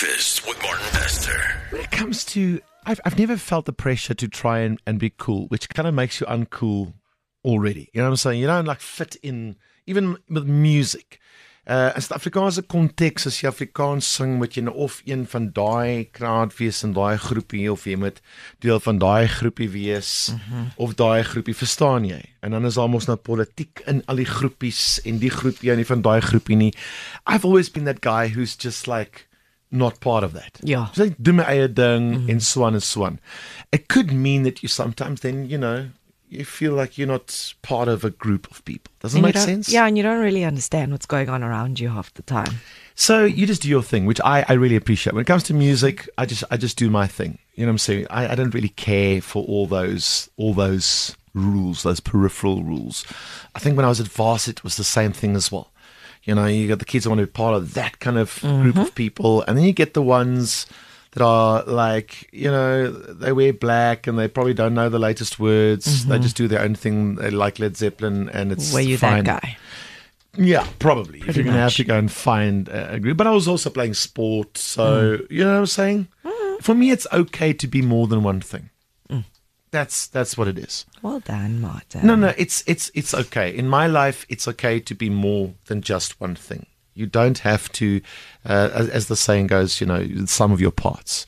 Breakfast with Martin Bester. When it comes to, I've never felt the pressure to try and be cool, which kind of makes you uncool already. You know what I'm saying? You don't like fit in, even with music. As die Afrikaanse konteks, as jy Afrikaans sing, moet jy nou of een van daai kraad wees in daai groepie, of jy moet deel van daai groepie wees, of daai groepie, verstaan jy? En dan is daar mos nou politiek in al die groepies, en die groepie en die van daai groepie nie. I've always been that guy who's just like not part of that. Ja. So ek doen my eie ding, en so on and so on. It could mean that you sometimes then, you know, you feel like you're not part of a group of people. Doesn't And make you don't- sense? Yeah, and you don't really understand what's going on around you half the time. So you just do your thing, which I really appreciate. When it comes to music, I just do my thing. You know what I'm saying? I don't really care for all those rules, those peripheral rules. I think when I was at Varsity, it was the same thing as well. You know, you got the kids that want to be part of that kind of group of people, and then you get the ones that are like, you know, they wear black and they probably don't know the latest words. They just do their own thing. They like Led Zeppelin, and it's Were you fine. that guy? Yeah, probably. If Pretty you're going to have much. to go and find a group. But I was also playing sport, so, you know what I'm saying? For me, it's okay to be more than one thing. That's what it is. Well done, Martin. No, it's okay. In my life, it's okay to be more than just one thing. You don't have to, as the saying goes, you know, some of your parts.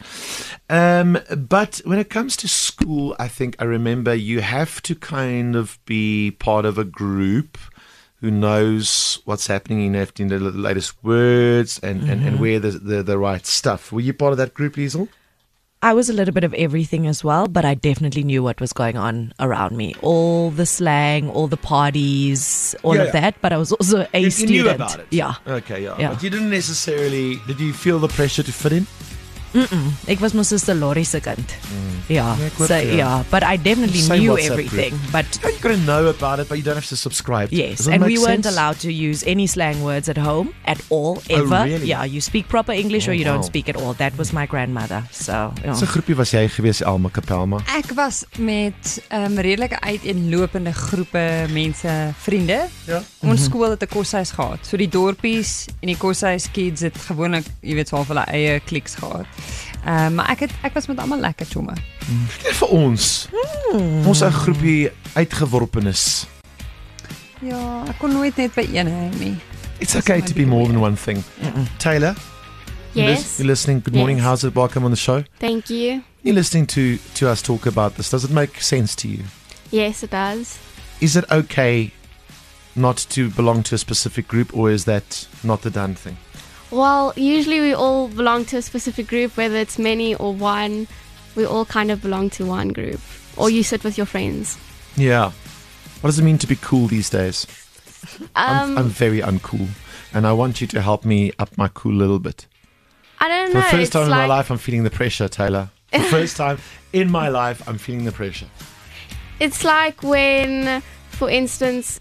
But when it comes to school, I think I remember you have to kind of be part of a group who knows what's happening. You have to know the latest words and wear the right stuff. Were you part of that group, Liesl? I was a little bit of everything as well, but I definitely knew what was going on around me. All the slang, all the parties, all Yeah, of yeah. that. But I was also a You student. knew about it? Yeah. Okay, yeah. Yeah. But you didn't necessarily, did you feel the pressure to fit in? Ek was my sister Lori se kind. Yeah. Yeah, good So for you. yeah, but I definitely Same knew WhatsApp everything. group. But Yeah, you got to know about it, but you don't have to subscribe to it. yes, Does that and make we weren't sense? allowed to use any slang words at home at all, ever. really? Yeah, you speak proper English or you wow. don't speak at all. That was my grandmother. So yeah. So groepie was jy gewees, Alma Kapelma? Ek was met redelike uiteenlopende groepe mense, vriende. Ja. Ons skool het 'n koshuis gehad. So die dorpies en die koshuis kids het gewoonlik, jy weet, so half hulle eie kliks gehad. Maar ek was met almal lekker chomme. Net vir ons. Ons 'n groepie uitgeworpenes. Ja, ek kon nooit net by een hê nie. It's okay to be more than one thing. Taylor? Yes. You're listening. Good morning. Yes. How's it? Welcome on the show. Thank you. You're listening to us talk about this. Does it make sense to you? Yes, it does. Is it okay not to belong to a specific group, or is that not the done thing? Well, usually we all belong to a specific group, whether it's many or one. We all kind of belong to one group. Or you sit with your friends. Yeah. What does it mean to be cool these days? I'm very uncool, and I want you to help me up my cool a little bit. I don't For know. the first it's time in my like, life, I'm feeling the pressure, Taylor. For the first time in my life, I'm feeling the pressure. It's like when, for instance,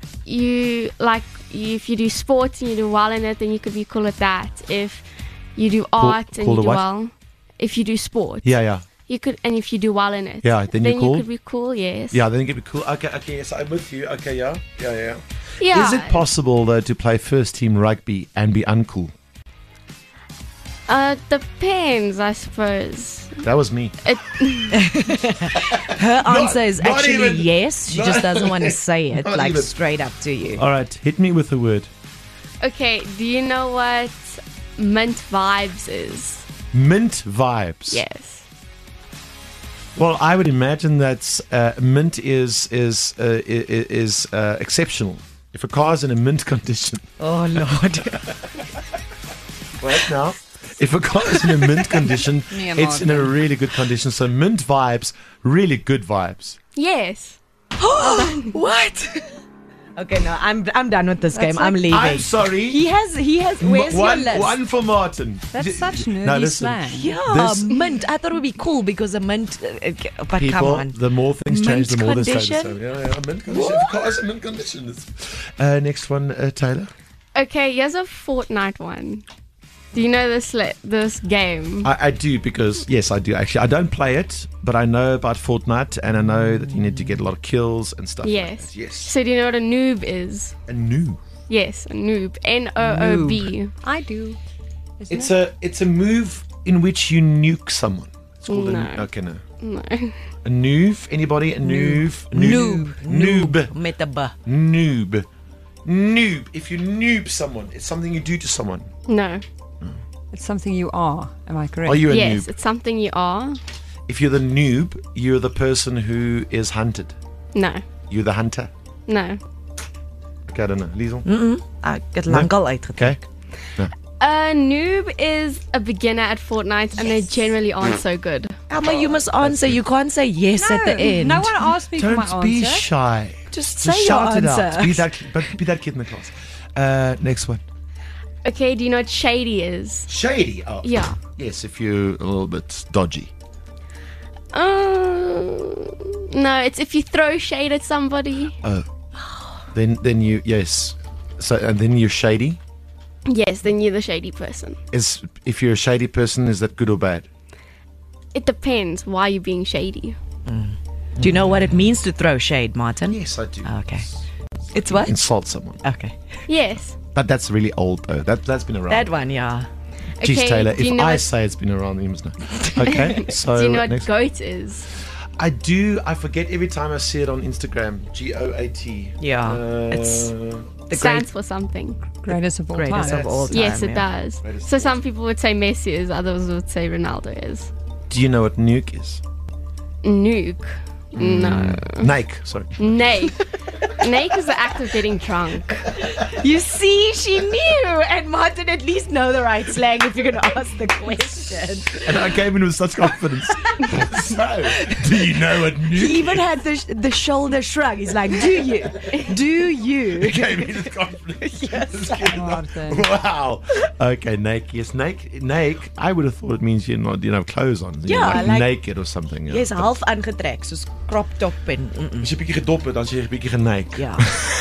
if you do sports and you do well in it, then you could be cool at that. If you do art and cool you to do what? well, if you do sports, Yeah. you could, and if you do well in it, Yeah, then you're cool? you could be cool. Yes. Yeah, then it could be cool. Okay, yes, I'm with you. Okay, yeah. Yeah. Is it possible, though, to play first team rugby and be uncool? Depends, I suppose. That was me. Her answer is not actually even- yes. She just doesn't want to say it Not like even. straight up to you. All right, hit me with a word. Okay, do you know what mint vibes is? Mint vibes. Yes. Well, I would imagine that mint is exceptional. If a car's in a mint condition, Oh Lord. right now, if a car is in a mint condition, Nee, it's in a really good condition. So mint vibes, really good vibes. Yes. What? Okay, no, I'm done with this game. That's I'm like- leaving. I'm sorry. He has. Where's your list? One for Martin. That's such Now nerdy listen. slang. Yeah, This- mint. I thought it would be cool because a mint. But come People, on. the more things change, the Mint more they stay the condition? same. Yeah, mint condition. Of course, mint condition. Next one, Taylor. Okay, here's a Fortnite one. Do you know this game? I do because, yes, I do actually. I don't play it, but I know about Fortnite, and I know that you need to get a lot of kills and stuff. Yes. Like that. Yes. So do you know what a noob is? A noob. Yes, a noob. Noob. I do. It's a move in which you nuke someone? It's called No. okay, no. No. A noob? Anybody? A noob? Noob. Met 'n b. Noob. Noob. If you noob someone, it's something you do to someone. No. It's something you are. Am I correct? Are you a Yes, noob? it's something you are. If you're the noob, you're the person who is hunted. No. You're the hunter. No. Okay, I don't know. Liesel? Ek het lankal uitgetrek. Okay. A noob is a beginner at Fortnite and they generally aren't so good. Elma, you must answer. You can't say yes at the end. No one asked me for my Don't be answer. shy. Just Just say shout your it answer. out. Be that kid in the class. Next one. Okay, do you know what shady is? Shady. Oh. Yeah. Yes, if you're a little bit dodgy. No, it's if you throw shade at somebody. Then you yes. So and then you're shady. Yes, then you're the shady person. If you're a shady person, is that good or bad? It depends why you're being shady. Do you know what it means to throw shade, Martin? Yes, I do. Okay. It's what? Insult someone. Okay. Yes. But that's really old though. That's been around. That one, yeah. Jeez, Okay, Taylor, do you if know I what- say it's been around, you must know. Okay, so Do you know what next. goat is? I do. I forget every time I see it on Instagram. GOAT. Yeah, it's the Stands for something. Greatest of all greatest time. of all time. Yes, it yeah. does. Greatest So of some people would say Messi is, others would say Ronaldo is. Do you know what nuke is? Nuke? No. Nike. Sorry. Nake. Nake is the act of getting drunk. You see, she knew. And Martin at least know the right slang if you're going to ask the question. And I came in with such confidence. So, do you know what He nuke? even had the shoulder shrug. He's like, do you? Do you? Came in with confidence. Martin. Wow. Okay, Nike. Yes, Nike. I would have thought it means you're not, have clothes on. You're Yeah, like- naked or something. Jy's half aangetrek soos crop top en As jy bietjie gedop het, dan sê jy bietjie geneik. ja.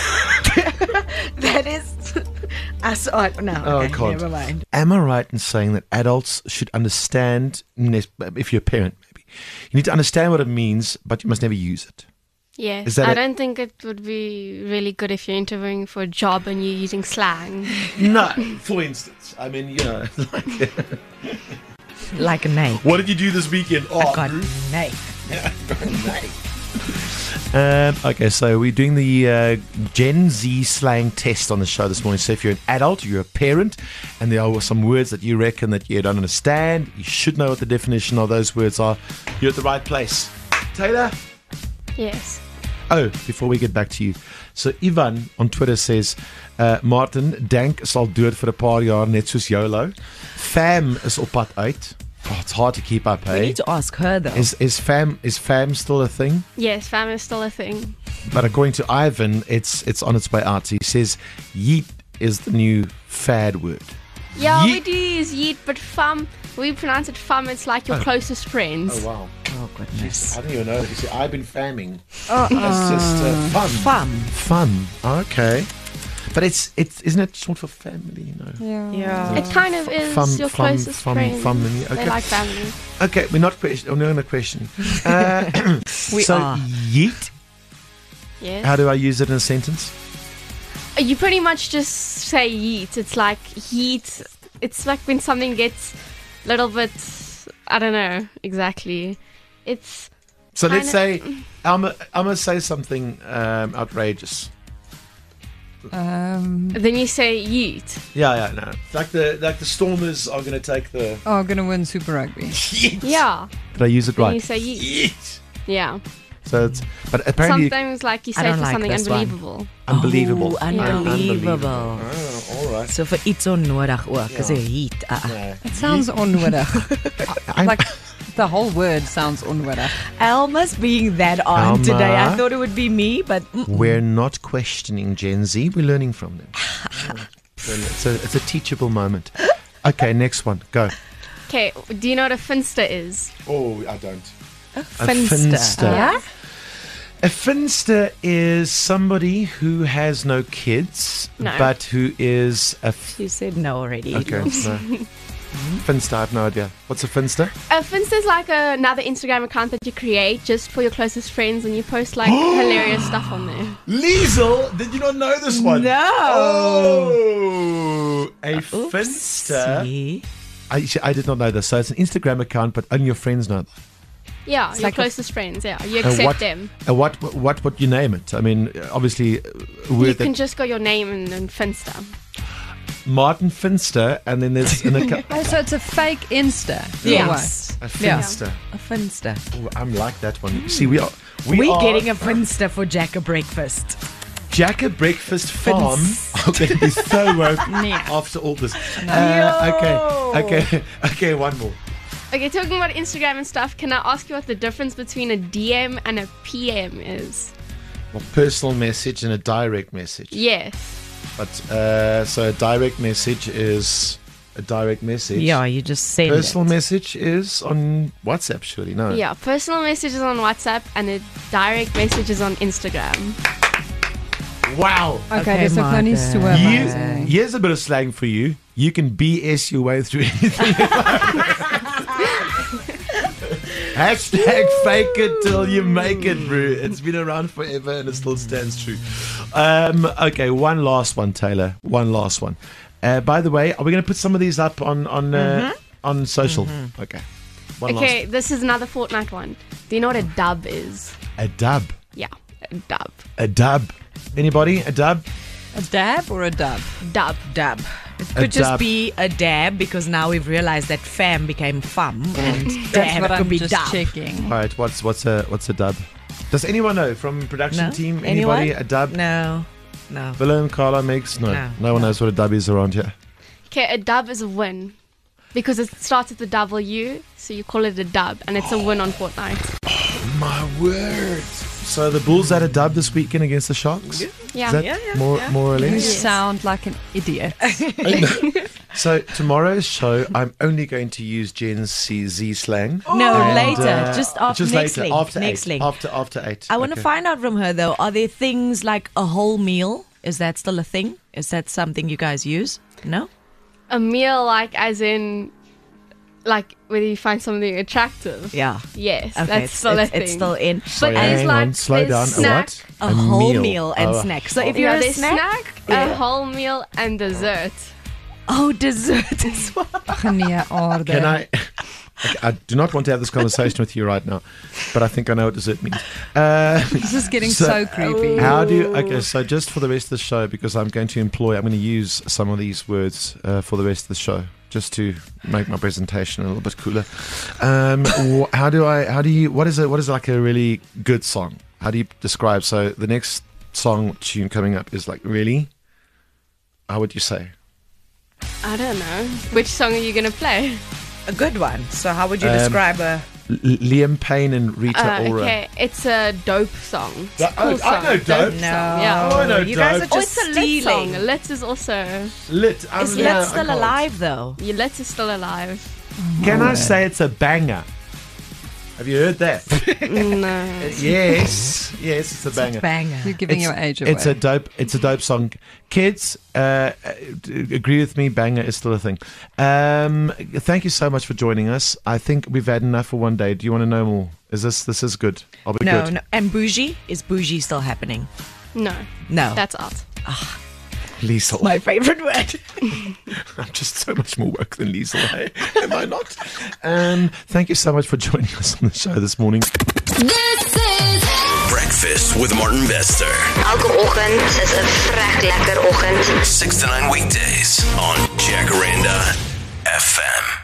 That is as no. Oh, Okay, God. never mind. Am I right in saying that adults should understand, if you're a parent maybe, you need to understand what it means, but you must never use it? Yes. Is that I it? don't think it would be really good if you're interviewing for a job and you're using slang. No, for instance. I mean, Like a snake. what did you do this weekend? Oh, I got snake. Okay, so we're doing the Gen Z slang test on the show this morning. So if you're an adult, you're a parent, and there are some words that you reckon that you don't understand, you should know what the definition of those words are. You're at the right place. Taylor? Yes. Oh, before we get back to you. So Ivan on Twitter says, Martin, Dank sal dood vir 'n paar jaar net soos YOLO. Fam is op pad uit. Oh, it's hard to keep up, We hey? need to ask her though. Is fam still a thing? Yes, fam is still a thing. But according to Ivan, it's on its way out. He says yeet is the new fad word. Yeah, we Yeet. do use yeet, but fam, we pronounce it fam. It's like your closest friends. wow. Oh goodness. I didn't even know that. You see, I've been famming. That's just fun. Fam. Fun. Okay. But isn't it short for family, you know? Yeah. It kind of is your closest friends. family. They Okay. like family. Okay, we're not on a question. We so are. yeet, Yes. how do I use it in a sentence? You pretty much just say yeet. It's like heat. It's like when something gets a little bit, I don't know exactly. It's So let's Kinda- say I'm gonna say something outrageous. then you say yeet. Yeah, no. Like the Stormers are gonna take the Gonna win Super Rugby. yeet. Yeah. Did I use it Then right? you say yeet. Yeet. Yeah. So it's but apparently Sometimes like you I say don't for like something this one. unbelievable. unbelievable. Oh, unbelievable. Oh, all right. So vir iets onnodig ook. Is Ja. 'n heat. No. It sounds onnodig. I'm- Like the whole word sounds onnodig. Alma's being that on Alma. today. I thought it would be me, but We're not questioning Gen Z. We're learning from them. It's a teachable moment. Okay, next one. Go. Okay. Do you know what a finster is? Oh, I don't. finster. Yeah? A finster is somebody who has no kids, No. but who is a. You said no already. Okay, no. Finster, I have no idea. What's a finster? A finster is like another Instagram account that you create just for your closest friends, and you post like hilarious stuff on there. Liesel, did you not know this one? No. Oh, a finster. Oopsie. I did not know this. So it's an Instagram account, but only your friends know. Yeah, It's your like a- closest friends. Yeah, you accept them. What would you name it? I mean, obviously, You we're can just go your name and then Finster. Martin Finster, and then there's an account. Oh, so it's a fake Insta. Yes. A Yeah. Finster. A Finster. Oh, I'm like that one. See, we are getting a Finster for Jack a breakfast. Jack a Breakfast Farm. I'm going to be so woke after all this. Okay, one more. Okay, talking about Instagram and stuff, can I ask you what the difference between a DM and a PM is? A personal message and a direct message. Yes. But so a direct message is a direct message. Yeah, you just send Personal it. message is on WhatsApp, surely. No. Yeah, personal messages on WhatsApp and a direct message is on Instagram. Wow. Okay, dis ook nou nie so amazing. Here's a bit of slang for you. You can BS your way through anything. Hashtag fake it till you make it, bro. It's been around forever and it still stands true. Okay, one last one, Taylor. One last one. By the way, are we going to put some of these up on social? Okay. One Okay, this is another Fortnite one. Do you know what a dub is? last. A dub. Yeah, a dub. A dub. Anybody? A dub? A dab or a dub? Dub. Dab. It could just dab. be a dab because now we've realized that fam became fum and That's dab what could I'm be just dab. checking. All right. What's a dub? Does anyone know from production No? team? Anyone? Anybody? A dub? No. Willem, Carla, Megs? No one knows what a dub is around here. Okay, a dub is a win. Because it starts with the W, so you call it a dub, and it's a win on Fortnite. My word. So the Bulls had a dub this weekend against the Sharks? Yeah. Is that more or You less? sound like an idiot. So tomorrow's show, I'm only going to use Gen Z slang. No, And, later. Just after next later, link. after next 8. link. After 8. I want to Okay. find out from her though, are there things like a whole meal? Is that still a thing? Is that something you guys use? No? A meal, like, as in, like, whether you find something attractive. Yeah. Yes, Okay, that's still a thing. it's still in. Sorry, But there's hang like on, slow there's down. snack, A what? A whole meal and snack. So if you're Yeah, a there's snack, a whole meal and dessert. oh, dessert as well. Nee, aarde. Can I? I do not want to have this conversation with you right now, but I think I know what dessert means. This is getting so creepy. How do you? Okay, so just for the rest of the show, because I'm going to use some of these words for the rest of the show, just to make my presentation a little bit cooler. What is like a really good song? How do you describe? So the next song tune coming up is like really. How would you say? I don't know. Which song are you going to play? A good one. So how would you describe a... Liam Payne and Rita Ora. Okay, it's a dope song. It's a Oh, cool I song. know dope. song, No, Yeah. Oh, I know you guys dope. are Oh, just it's a lit song. stealing. Lit is also... Lit. Is yeah, Lit I still can't. alive though? Yeah, Lit is still alive. Can I say it's a banger? Have you heard that? No. Yes, it's a banger. Banger. You're giving your age away. It's a dope song. Kids, agree with me. Banger is still a thing. Thank you so much for joining us. I think we've had enough for one day. Do you want to know more? This is good? I'll be No, good. no. And bougie? Is bougie still happening? No. No. That's art. Liesel. my favorite word. I'm just so much more work than Liesel. Hey? Am I not? Thank you so much for joining us on the show this morning. This is Breakfast with Martin Bester. Elke oggend is 'n vrek lekker oggend. 6 to 9 weekdays on Jacaranda FM.